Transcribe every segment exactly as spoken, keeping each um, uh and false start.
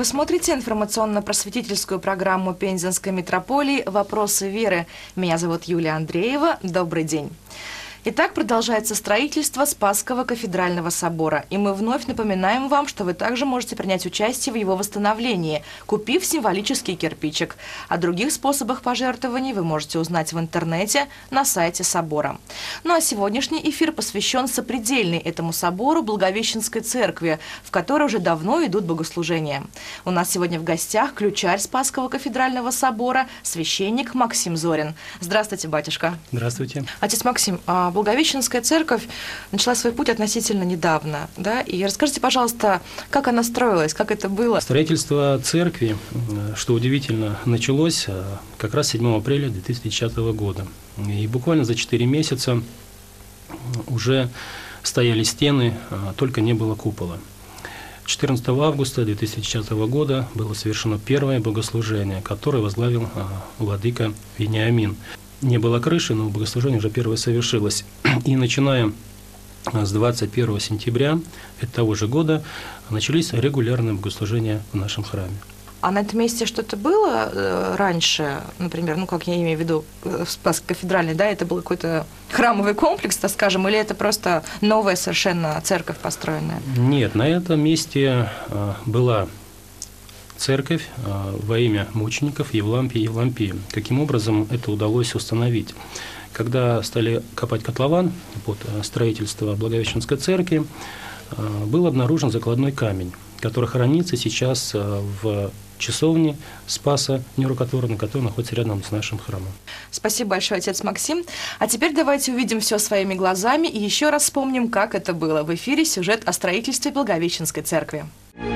Вы смотрите информационно-просветительскую программу Пензенской митрополии «Вопросы веры». Меня зовут Юлия Андреева. Добрый день. Итак, продолжается строительство Спасского кафедрального собора. И мы вновь напоминаем вам, что вы также можете принять участие в его восстановлении, купив символический кирпичик. О других способах пожертвований вы можете узнать в интернете на сайте собора. Ну а сегодняшний эфир посвящен сопредельной этому собору Благовещенской церкви, в которой уже давно идут богослужения. У нас сегодня в гостях ключарь Спасского кафедрального собора, священник Максим Зорин. Здравствуйте, батюшка. Здравствуйте. Отец Максим, Благовещенская церковь начала свой путь относительно недавно, да? И расскажите, пожалуйста, как она строилась, как это было? Строительство церкви, что удивительно, началось как раз седьмого апреля две тысячи десятого года. И буквально за четыре месяца уже стояли стены, только не было купола. четырнадцатого августа две тысячи десятого года было совершено первое богослужение, которое возглавил владыка Вениамин. Не было крыши, но богослужение уже первое совершилось. И начиная с двадцать первого сентября того же года начались регулярные богослужения в нашем храме. А на этом месте что-то было раньше, например, ну, как я имею в виду, Спасский кафедральный, да, это был какой-то храмовый комплекс, так скажем, или это просто новая совершенно церковь построенная? Нет, на этом месте была церковь во имя мучеников Евлампия и Евлампия. Каким образом это удалось установить? Когда стали копать котлован под строительство Благовещенской церкви, был обнаружен закладной камень, который хранится сейчас в часовне Спаса Нерукотворного, который находится рядом с нашим храмом. Спасибо большое, отец Максим. А теперь давайте увидим все своими глазами и еще раз вспомним, как это было. В эфире сюжет о строительстве Благовещенской церкви.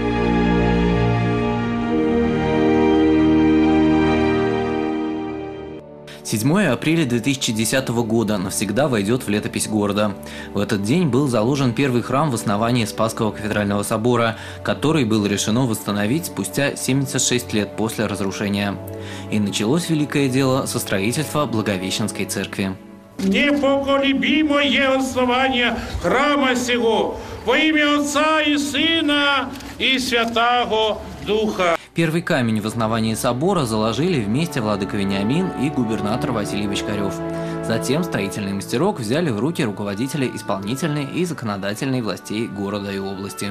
седьмого апреля две тысячи десятого года навсегда войдет в летопись города. В этот день был заложен первый храм в основании Спасского кафедрального собора, который было решено восстановить спустя семьдесят шесть лет после разрушения. И началось великое дело со строительства Благовещенской церкви. Непоколебимое основание храма сего во имя Отца и Сына и Святаго Духа. Первый камень в основании собора заложили вместе владыка Вениамин и губернатор Василий Бочкарев. Затем строительный мастерок взяли в руки руководители исполнительной и законодательной властей города и области.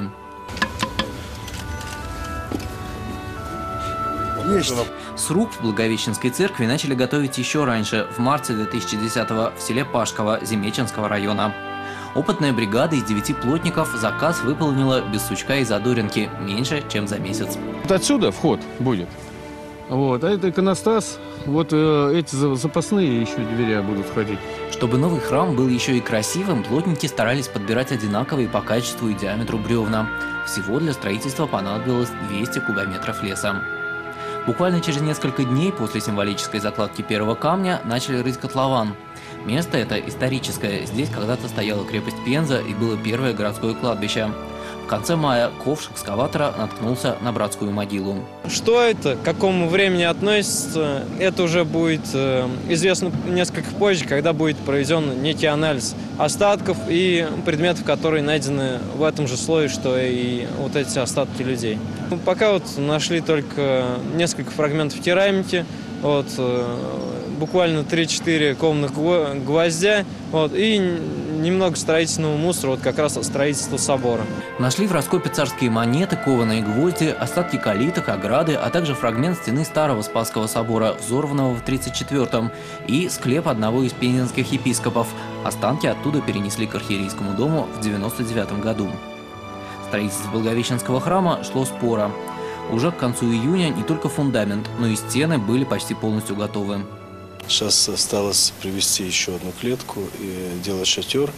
Есть. Сруб Благовещенской церкви начали готовить еще раньше, в марте две тысячи десятого, в селе Пашково Земеченского района. Опытная бригада из девяти плотников заказ выполнила без сучка и задоринки, меньше, чем за месяц. Вот отсюда вход будет. Вот, а это иконостас. Вот э, эти запасные еще двери будут входить. Чтобы новый храм был еще и красивым, плотники старались подбирать одинаковые по качеству и диаметру бревна. Всего для строительства понадобилось двести кубометров леса. Буквально через несколько дней после символической закладки первого камня начали рыть котлован. Место это историческое. Здесь когда-то стояла крепость Пенза и было первое городское кладбище. В конце мая ковш экскаватора наткнулся на братскую могилу. Что это, к какому времени относится, это уже будет э, известно несколько позже, когда будет проведен некий анализ остатков и предметов, которые найдены в этом же слое, что и вот эти остатки людей. Пока вот нашли только несколько фрагментов керамики, вот, э, буквально три-четыре кованых гвоздя, вот, и немного строительного мусора, вот как раз от строительства собора. Нашли в раскопе царские монеты, кованые гвозди, остатки калиток, ограды, а также фрагмент стены старого Спасского собора, взорванного в тридцать четвёртом, и склеп одного из пензенских епископов. Останки оттуда перенесли к архиерейскому дому в девяносто девятом году. Строительство Благовещенского храма шло споро. Уже к концу июня не только фундамент, но и стены были почти полностью готовы. Сейчас осталось привезти еще одну клетку и делать шатер,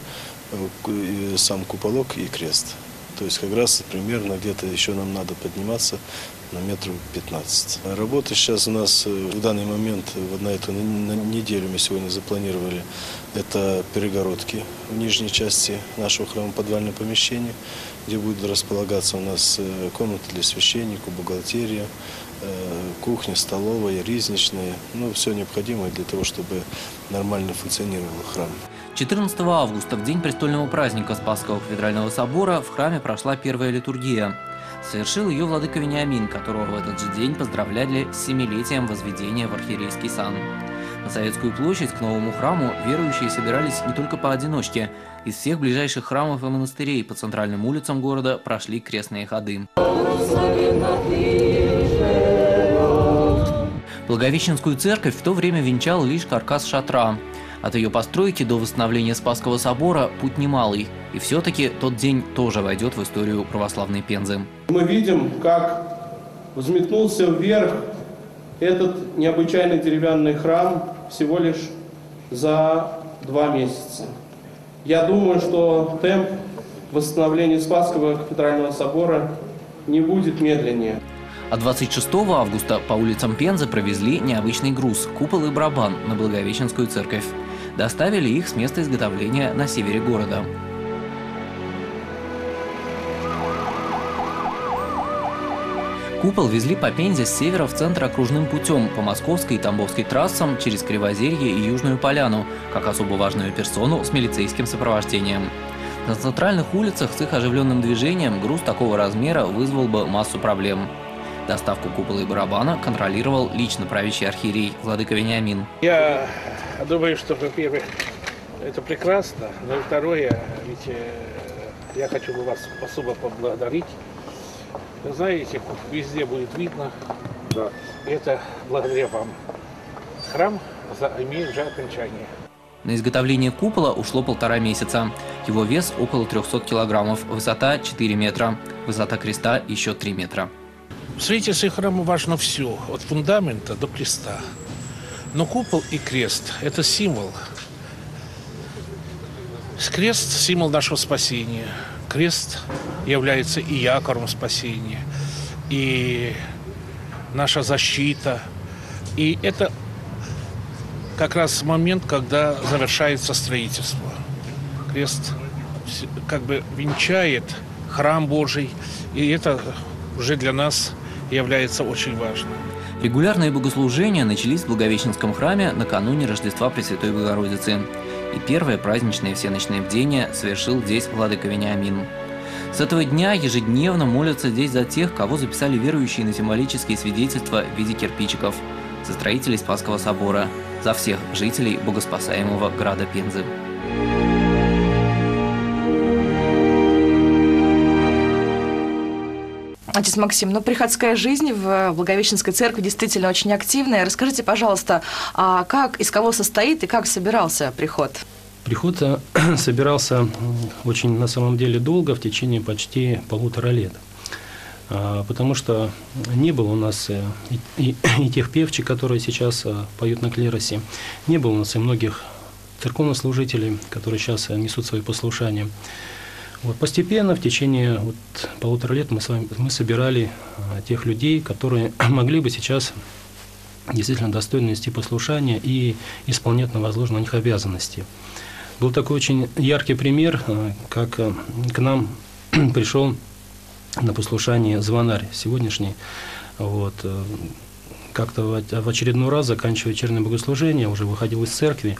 и сам куполок и крест. То есть как раз примерно где-то еще нам надо подниматься на метров пятнадцать. Работа сейчас у нас в данный момент, вот на эту на неделю мы сегодня запланировали, это перегородки в нижней части нашего храма, подвального помещения, где будет располагаться у нас комната для священника, бухгалтерия, кухня, столовая, ризничная, ну, все необходимое для того, чтобы нормально функционировал храм. четырнадцатого августа, в день престольного праздника Спасского кафедрального собора, в храме прошла первая литургия. Совершил ее владыка Вениамин, которого в этот же день поздравляли с семилетием возведения в архиерейский сан. На Советскую площадь к новому храму верующие собирались не только поодиночке. Из всех ближайших храмов и монастырей по центральным улицам города прошли крестные ходы. Благовещенскую церковь в то время венчал лишь каркас шатра. От ее постройки до восстановления Спасского собора путь немалый. И все-таки тот день тоже войдет в историю православной Пензы. Мы видим, как взметнулся вверх этот необычайный деревянный храм всего лишь за два месяца. Я думаю, что темп восстановления Спасского кафедрального собора не будет медленнее. А двадцать шестого августа по улицам Пензы провезли необычный груз – купол и барабан на Благовещенскую церковь. Доставили их с места изготовления на севере города. Купол везли по Пензе с севера в центр окружным путем по Московской и Тамбовской трассам через Кривозерье и Южную Поляну, как особо важную персону с милицейским сопровождением. На центральных улицах с их оживленным движением груз такого размера вызвал бы массу проблем. Доставку купола и барабана контролировал лично правящий архиерей владыка Вениамин. Я думаю, что, во-первых, это прекрасно, но второе, ведь я хочу вас особо поблагодарить. Вы знаете, везде будет видно, да. Это благодаря вам. Храм имеет уже окончание. На изготовление купола ушло полтора месяца. Его вес около трёхсот килограммов, высота четыре метра, высота креста еще три метра. В строительстве храма важно все, от фундамента до креста. Но купол и крест – это символ. Крест – символ нашего спасения. Крест является и якорем спасения, и наша защита. И это как раз момент, когда завершается строительство. Крест как бы венчает храм Божий, и это уже для нас является очень важным. Регулярные богослужения начались в Благовещенском храме накануне Рождества Пресвятой Богородицы. И первое праздничное всеночное бдение совершил здесь владыка Вениамин. С этого дня ежедневно молятся здесь за тех, кого записали верующие на символические свидетельства в виде кирпичиков, за строителей Спасского собора, за всех жителей богоспасаемого града Пензы. Отец Максим, ну, приходская жизнь в Благовещенской церкви действительно очень активная. Расскажите, пожалуйста, а как, из кого состоит и как собирался приход? Приход собирался очень, на самом деле, долго, в течение почти полутора лет. Потому что не было у нас и, и, и тех певчих, которые сейчас поют на клиросе, не было у нас и многих церковнослужителей, которые сейчас несут свои послушания. Вот постепенно, в течение вот полутора лет мы, с вами, мы собирали а, тех людей, которые могли бы сейчас действительно достойно нести послушание и исполнять на возложенные на них обязанности. Был такой очень яркий пример, а, как а, к нам пришел на послушание звонарь сегодняшний. Вот, а, как-то в, в очередной раз, заканчивая вечернее богослужение, уже выходил из церкви,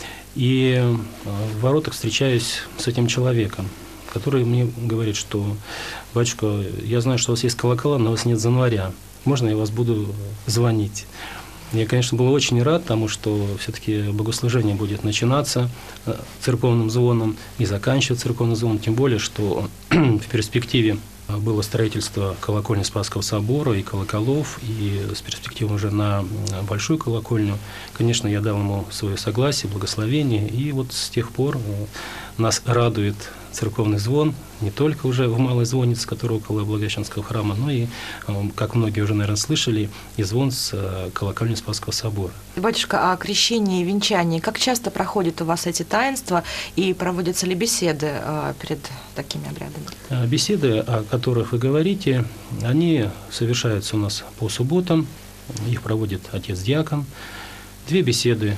и а, в воротах встречаюсь с этим человеком, который мне говорит, что, батюшка, я знаю, что у вас есть колокола, но у вас нет звонаря. Можно я вас буду звонить? Я, конечно, был очень рад тому, что все-таки богослужение будет начинаться церковным звоном и заканчиваться церковным звоном, тем более, что в перспективе было строительство колокольни Спасского собора и колоколов, и с перспективой уже на большую колокольню. Конечно, я дал ему свое согласие, благословение, и вот с тех пор нас радует церковный звон, не только уже в Малой Звоннице, которая около Благовещенского храма, но и, как многие уже, наверное, слышали, и звон с колокольни Спасского собора. Батюшка, а крещение и венчание, как часто проходят у вас эти таинства и проводятся ли беседы перед такими обрядами? Беседы, о которых вы говорите, они совершаются у нас по субботам, их проводит отец-диакон. Две беседы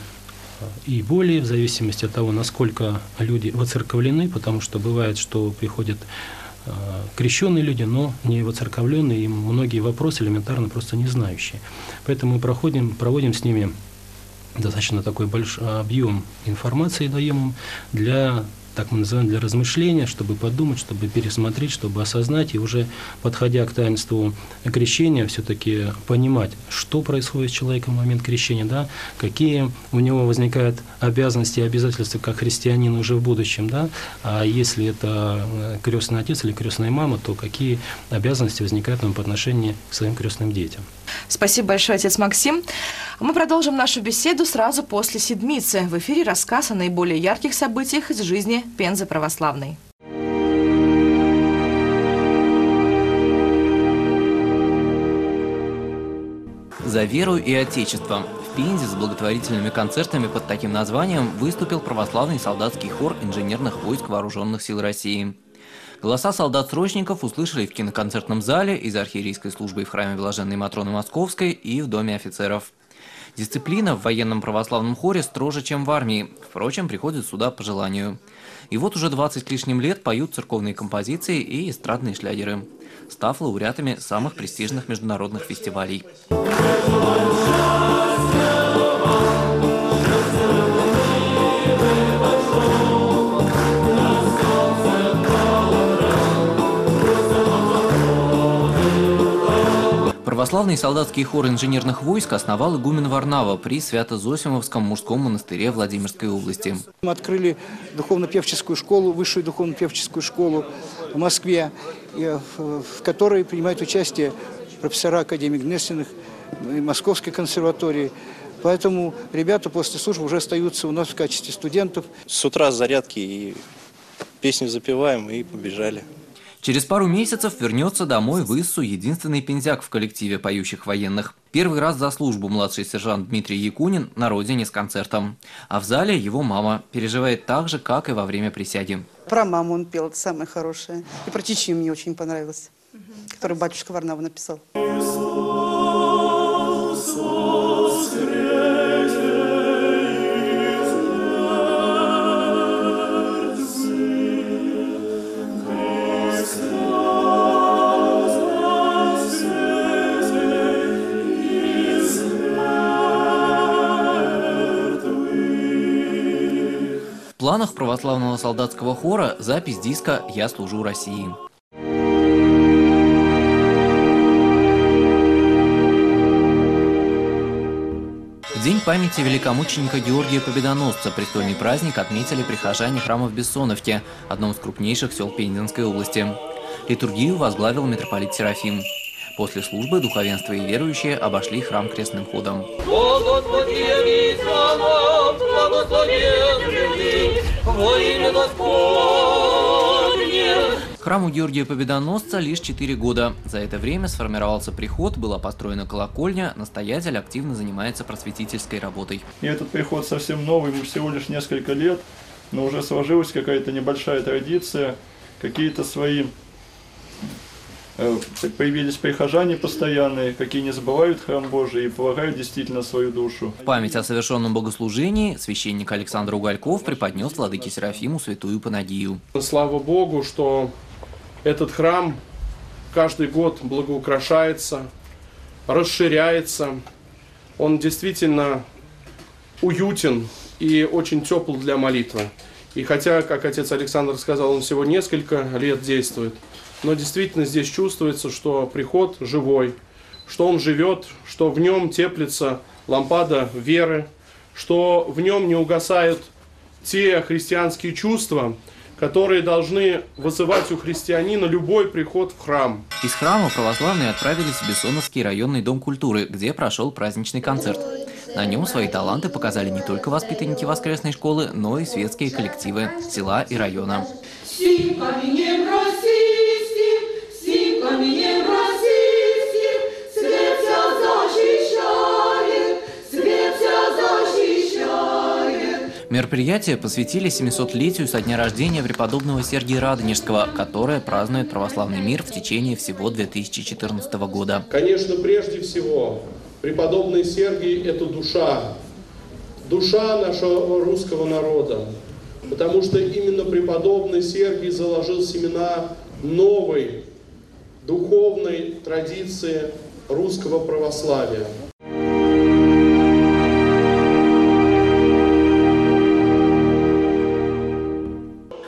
и более, в зависимости от того, насколько люди воцерковлены, потому что бывает, что приходят э, крещенные люди, но не воцерковленные, и многие вопросы элементарно просто не знающие. Поэтому мы проходим, проводим с ними достаточно такой большой объем информации, даем им для так мы называем, для размышления, чтобы подумать, чтобы пересмотреть, чтобы осознать, и уже подходя к таинству крещения, все-таки понимать, что происходит с человеком в момент крещения, да, какие у него возникают обязанности и обязательства как христианина уже в будущем, да, а если это крестный отец или крестная мама, то какие обязанности возникают по отношению к своим крестным детям. Спасибо большое, отец Максим. Мы продолжим нашу беседу сразу после седмицы. В эфире рассказ о наиболее ярких событиях из жизни Пензы православной. За веру и отечество. В Пензе с благотворительными концертами под таким названием выступил православный солдатский хор инженерных войск Вооруженных сил России. Голоса солдат-срочников услышали в киноконцертном зале, из архиерейской службы в храме Блаженной Матроны Московской и в Доме офицеров. Дисциплина в военном православном хоре строже, чем в армии. Впрочем, приходят сюда по желанию. И вот уже двадцать с лишним лет поют церковные композиции и эстрадные шлягеры, став лауреатами самых престижных международных фестивалей. Православный солдатский хор инженерных войск основал игумен Варнава при Свято-Зосимовском мужском монастыре Владимирской области. Мы открыли духовно-певческую школу, высшую духовно-певческую школу в Москве, в которой принимают участие профессора Академии Гнесиных и Московской консерватории. Поэтому ребята после службы уже остаются у нас в качестве студентов. С утра зарядки и песню запеваем и побежали. Через пару месяцев вернется домой в Иссу единственный пензяк в коллективе поющих военных. Первый раз за службу младший сержант Дмитрий Якунин на родине с концертом. А в зале его мама переживает так же, как и во время присяги. Про маму он пел, это самое хорошее. И про Чечню мне очень понравилось, угу. который батюшка Варнава написал. В планах православного солдатского хора запись диска «Я служу России». В день памяти великомученика Георгия Победоносца престольный праздник отметили прихожане храма в Бессоновке, одном из крупнейших сел Пензенской области. Литургию возглавил митрополит Серафим. После службы духовенство и верующие обошли храм крестным ходом. Храму Георгия Победоносца лишь четыре года. За это время сформировался приход, была построена колокольня, настоятель активно занимается просветительской работой. И этот приход совсем новый, ему всего лишь несколько лет, но уже сложилась какая-то небольшая традиция, какие-то свои... Появились прихожане постоянные, какие не забывают храм Божий и полагают действительно свою душу. В память о совершенном богослужении священник Александр Угольков преподнес владыке Серафиму святую Панагию. Слава Богу, что этот храм каждый год благоукрашается, расширяется. Он действительно уютен и очень тепл для молитвы. И хотя, как отец Александр сказал, он всего несколько лет действует, но действительно здесь чувствуется, что приход живой, что он живет, что в нем теплится лампада веры, что в нем не угасают те христианские чувства, которые должны вызывать у христианина любой приход в храм. Из храма православные отправились в Бессоновский районный дом культуры, где прошел праздничный концерт. На нем свои таланты показали не только воспитанники воскресной школы, но и светские коллективы села и района. Мероприятие посвятили семисотлетию со дня рождения преподобного Сергия Радонежского, которое празднует православный мир в течение всего две тысячи четырнадцатого года. Конечно, прежде всего, преподобный Сергий – это душа, душа нашего русского народа, потому что именно преподобный Сергий заложил семена новой духовной традиции русского православия.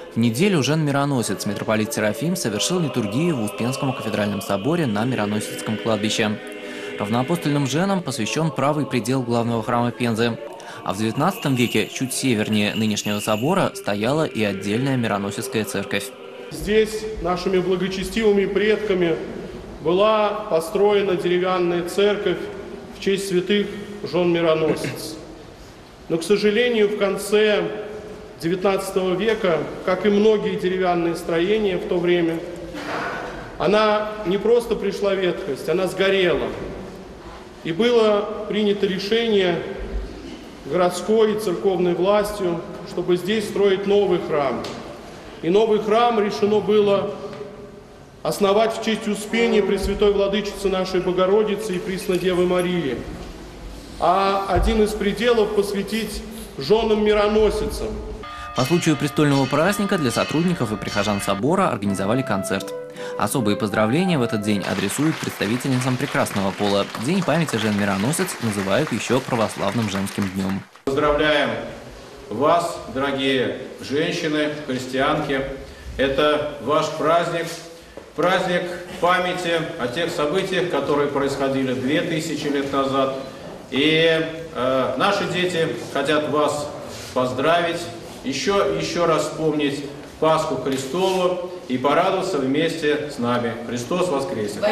В неделю Жен-Мироносец митрополит Серафим совершил литургию в Успенском кафедральном соборе на Мироносецком кладбище. Равноапостольным женам посвящен правый предел главного храма Пензы. А в девятнадцатом веке чуть севернее нынешнего собора стояла и отдельная Мироносецкая церковь. Здесь нашими благочестивыми предками была построена деревянная церковь в честь святых жен Мироносец. Но, к сожалению, в конце девятнадцатого века, как и многие деревянные строения в то время, она не просто пришла в ветхость, она сгорела. И было принято решение городской и церковной властью, чтобы здесь строить новый храм. И новый храм решено было основать в честь Успения Пресвятой Владычицы нашей Богородицы и Пресной Девы Марии, а один из пределов посвятить женам-мироносицам. По случаю престольного праздника для сотрудников и прихожан собора организовали концерт. Особые поздравления в этот день адресуют представительницам прекрасного пола. День памяти Жен-Мироносец называют еще православным женским днем. Поздравляем вас, дорогие женщины, христианки. Это ваш праздник, праздник памяти о тех событиях, которые происходили две тысячи лет назад. И э, наши дети хотят вас поздравить, еще, еще раз вспомнить Пасху Христову и порадоваться вместе с нами. Христос воскресе!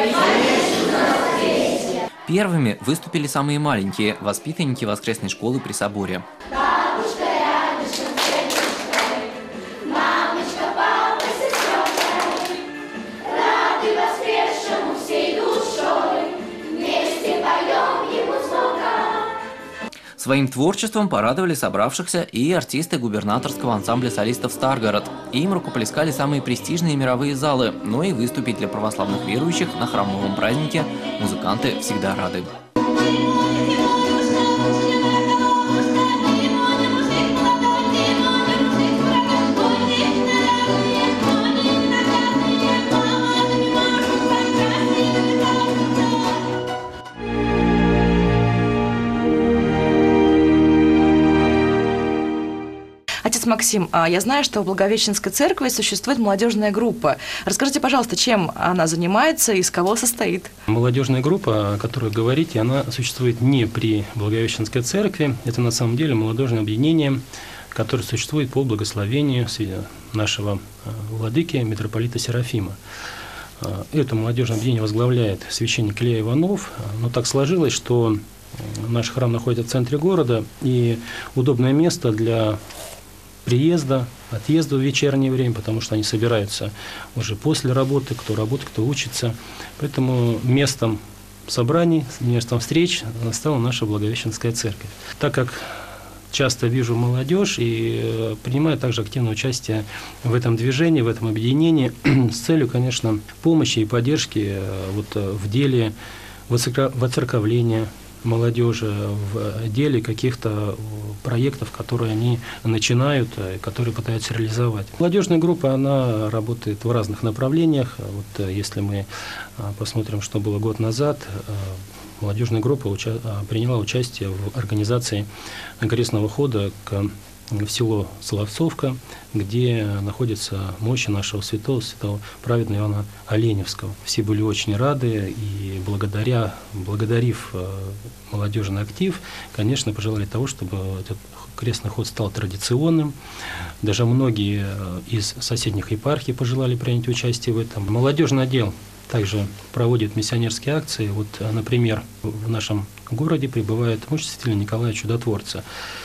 Первыми выступили самые маленькие – воспитанники воскресной школы при соборе. Своим творчеством порадовали собравшихся и артисты губернаторского ансамбля солистов «Старгород». Им рукоплескали самые престижные мировые залы, но и выступить для православных верующих на храмовом празднике музыканты всегда рады. Отец Максим, я знаю, что в Благовещенской церкви существует молодежная группа. Расскажите, пожалуйста, чем она занимается и из кого состоит? Молодежная группа, о которой говорите, она существует не при Благовещенской церкви. Это на самом деле молодежное объединение, которое существует по благословению нашего владыки, митрополита Серафима. Это молодежное объединение возглавляет священник Илья Иванов. Но так сложилось, что наш храм находится в центре города, и удобное место для приезда, отъезда в вечернее время, потому что они собираются уже после работы, кто работает, кто учится. Поэтому местом собраний, местом встреч стала наша Благовещенская церковь. Так как часто вижу молодежь и принимаю также активное участие в этом движении, в этом объединении с целью, конечно, помощи и поддержки вот в деле воцерковления молодежи, в деле каких-то проектов, которые они начинают, которые пытаются реализовать. Молодежная группа, она работает в разных направлениях. Вот если мы посмотрим, что было год назад, молодежная группа уча- приняла участие в организации крестного хода к в село Соловцовка, где находится мощи нашего святого, святого праведного Иоанна Оленевского. Все были очень рады, и благодаря, благодарив молодежный актив, конечно, пожелали того, чтобы этот крестный ход стал традиционным. Даже многие из соседних епархий пожелали принять участие в этом. Молодежный отдел также проводит миссионерские акции. Вот, например, в нашем городе прибывает муж святителя Николая Чудотворца.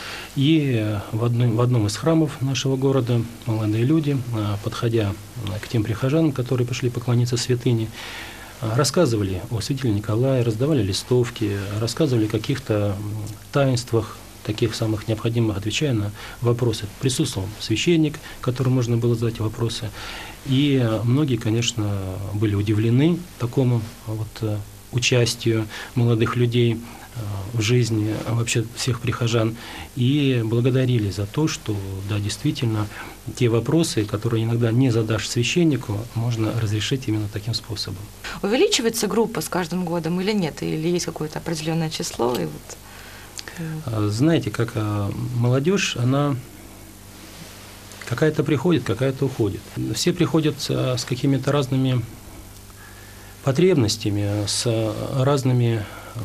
И в одном, в одном из храмов нашего города молодые люди, подходя к тем прихожанам, которые пришли поклониться святыне, рассказывали о святителе Николае, раздавали листовки, рассказывали о каких-то таинствах, таких самых необходимых, отвечая на вопросы. Присутствовал священник, которому можно было задать вопросы. И многие, конечно, были удивлены такому вот участию молодых людей в жизни вообще всех прихожан, и благодарили за то, что, да, действительно, те вопросы, которые иногда не задашь священнику, можно разрешить именно таким способом. Увеличивается группа с каждым годом или нет? Или есть какое-то определенное число? И вот... Знаете, как молодежь, она Какая-то приходит, какая-то уходит. Все приходят с какими-то разными потребностями, с разными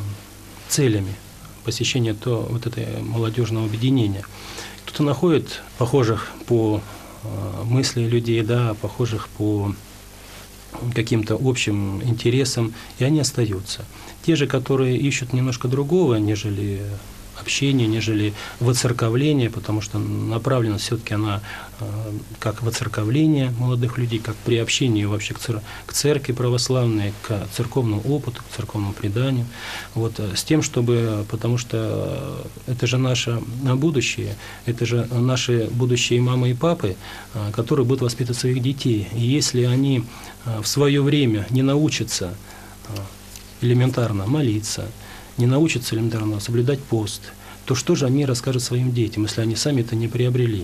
целями посещения то, вот этой молодежного объединения. Кто-то находит похожих по мысли людей, да, похожих по каким-то общим интересам, и они остаются. Те же, которые ищут немножко другого, нежели общение, нежели воцерковление, потому что направленность все-таки она э, как воцерковление молодых людей, как приобщение вообще к, цер- к церкви православной, к церковному опыту, к церковному преданию, вот, с тем, чтобы, потому что это же наше будущее, это же наши будущие мамы и папы, э, которые будут воспитывать своих детей. И если они э, в свое время не научатся э, элементарно молиться, не научатся элементарно соблюдать пост, то что же они расскажут своим детям, если они сами это не приобрели?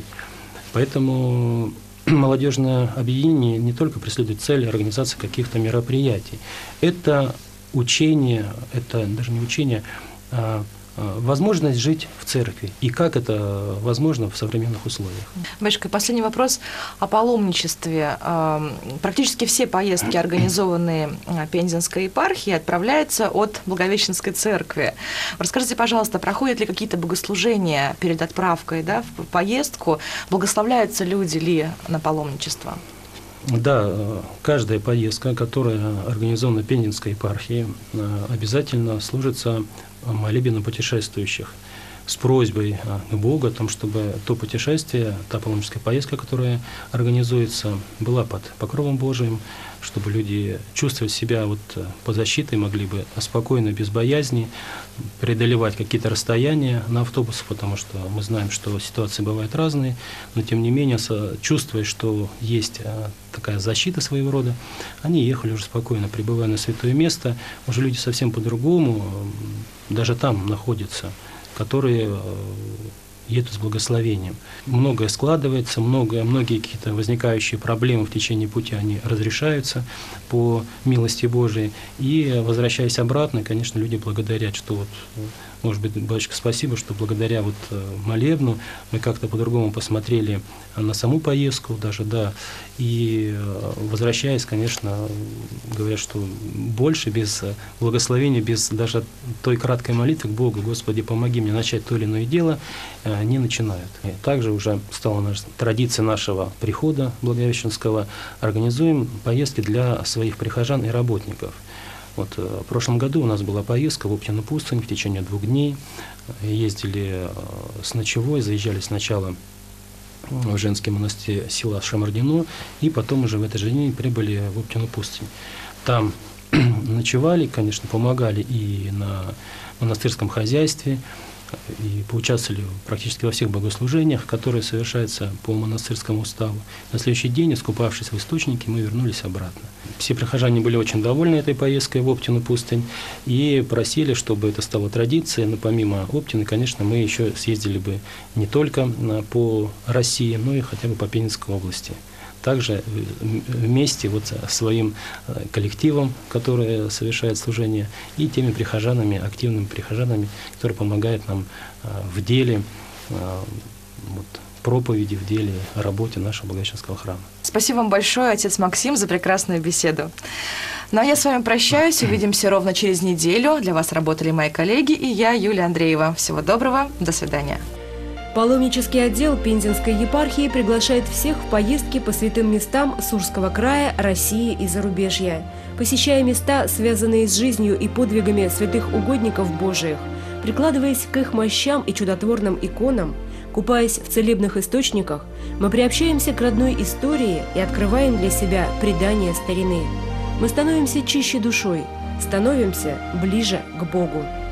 Поэтому молодежное объединение не только преследует цель организации каких-то мероприятий. Это учение, это даже не учение, а возможность жить в церкви. И как это возможно в современных условиях. Батюшка, последний вопрос о паломничестве. Практически все поездки, организованные Пензенской епархией, отправляются от Благовещенской церкви. Расскажите, пожалуйста, проходят ли какие-то богослужения перед отправкой, да, в поездку? Благословляются люди ли на паломничество? Да, каждая поездка, которая организована Пензенской епархией, обязательно служится молебеном путешествующих с просьбой к Богу о том, чтобы то путешествие, та паломническая поездка, которая организуется, была под покровом Божиим, чтобы люди чувствовали себя вот под защитой, могли бы спокойно, без боязни преодолевать какие-то расстояния на автобусах, потому что мы знаем, что ситуации бывают разные, но тем не менее, чувствуя, что есть такая защита своего рода, они ехали уже спокойно, прибывая на святое место. Уже люди совсем по-другому, даже там находятся, которые едут с благословением. Многое складывается, многое, многие какие-то возникающие проблемы в течение пути, они разрешаются по милости Божией. И, возвращаясь обратно, конечно, люди благодарят, что вот, может быть, батюшка, спасибо, что благодаря вот молебну мы как-то по-другому посмотрели на саму поездку даже, да, и, возвращаясь, конечно, говорят, что больше без благословения, без даже той краткой молитвы к Богу, Господи, помоги мне начать то или иное дело, не начинают. И также уже стала наша традиция нашего прихода Благовещенского, организуем поездки для своих прихожан и работников. Вот, в прошлом году у нас была поездка в Оптину пустынь в течение двух дней. Ездили с ночевой, заезжали сначала в женский монастырь села Шамардино, и потом уже в этот же день прибыли в Оптину пустынь. Там ночевали, конечно, помогали и на монастырском хозяйстве, и поучаствовали практически во всех богослужениях, которые совершаются по монастырскому уставу. На следующий день, искупавшись в источнике, мы вернулись обратно. Все прихожане были очень довольны этой поездкой в Оптину пустынь и просили, чтобы это стало традицией. Но помимо Оптины, конечно, мы еще съездили бы не только по России, но и хотя бы по Пензенской области. Также вместе вот с своим коллективом, который совершает служение, и теми прихожанами, активными прихожанами, которые помогают нам в деле вот, проповеди, в деле работе нашего Благовещенского храма. Спасибо вам большое, отец Максим, за прекрасную беседу. Ну а я с вами прощаюсь, увидимся ровно через неделю. Для вас работали мои коллеги и я, Юлия Андреева. Всего доброго, до свидания. Паломнический отдел Пензенской епархии приглашает всех в поездки по святым местам Сурского края, России и зарубежья. Посещая места, связанные с жизнью и подвигами святых угодников Божиих, прикладываясь к их мощам и чудотворным иконам, купаясь в целебных источниках, мы приобщаемся к родной истории и открываем для себя предания старины. Мы становимся чище душой, становимся ближе к Богу.